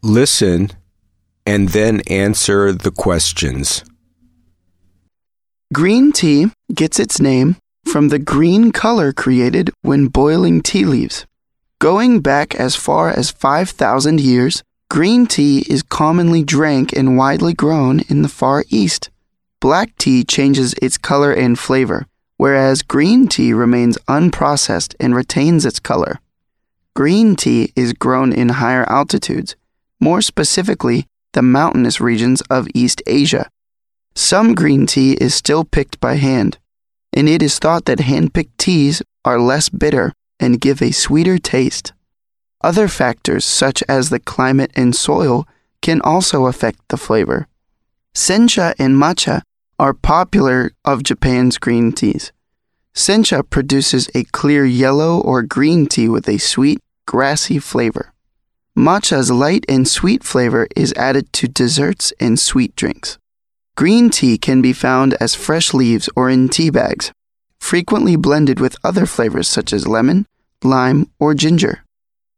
Listen and then answer the questions. Green tea gets its name from the green color created when boiling tea leaves. Going back as far as 5,000 years, green tea is commonly drank and widely grown in the Far East. Black tea changes its color and flavor, whereas green tea remains unprocessed and retains its color. Green tea is grown in higher altitudes, more specifically the mountainous regions of East Asia. Some green tea is still picked by hand, and it is thought that hand-picked teas are less bitter and give a sweeter taste. Other factors such as the climate and soil can also affect the flavor. Sencha and matcha are popular of Japan's green teas. Sencha produces a clear yellow or green tea with a sweet, grassy flavor. Matcha's light and sweet flavor is added to desserts and sweet drinks. Green tea can be found as fresh leaves or in tea bags, frequently blended with other flavors such as lemon, lime, or ginger.